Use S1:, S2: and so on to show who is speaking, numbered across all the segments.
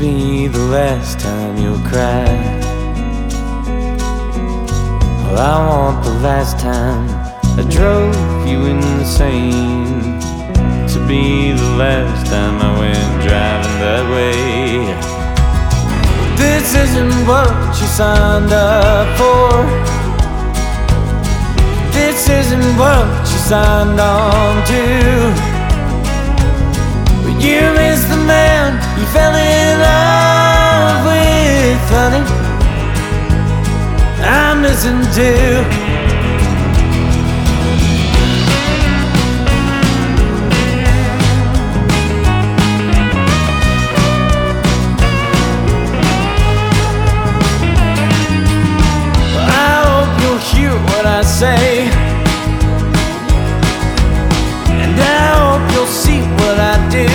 S1: be the last time you'll cry. Well, I want the last time I drove you insane to be the last time I went driving that way. This isn't what you signed up for. This isn't what you signed on to. But you missed the man you fell in love with, honey. I'm missing too. What I say, and I hope you'll see what I do.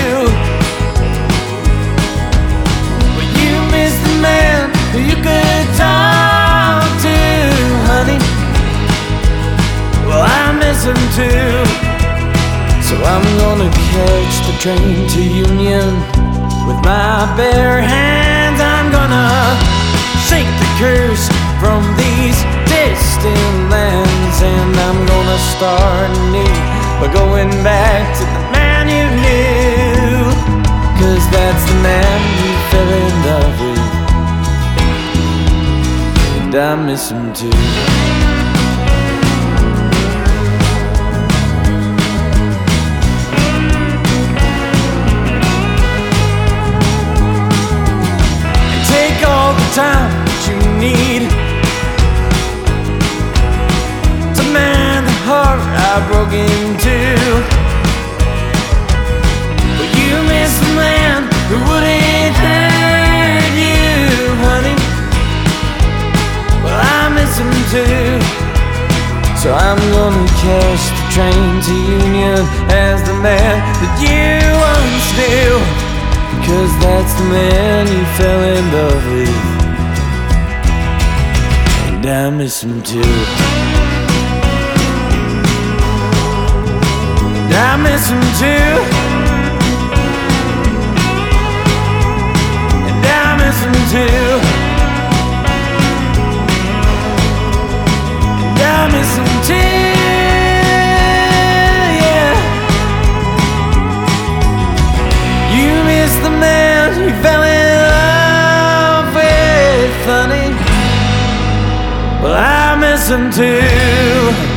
S1: But you miss the man who you could talk to, honey. Well, I miss him too. So I'm gonna catch the train to Union with my bare hands. I'm gonna shake the curse from these distant lands, and I'm gonna start anew by going back to the man you knew, 'cause that's the man you fell in love with, and I miss him too. And take all the time that you need to mend the heart I broke into. But you miss the man who wouldn't hurt you, honey. Well, I miss him too. So I'm gonna catch the train to Union as the man that you once knew, 'cause that's the man you fell in love with, and I miss him too. I miss him too, and I miss him too, and I miss him too, yeah. You miss the man you fell in love with, honey. Well, I miss him too.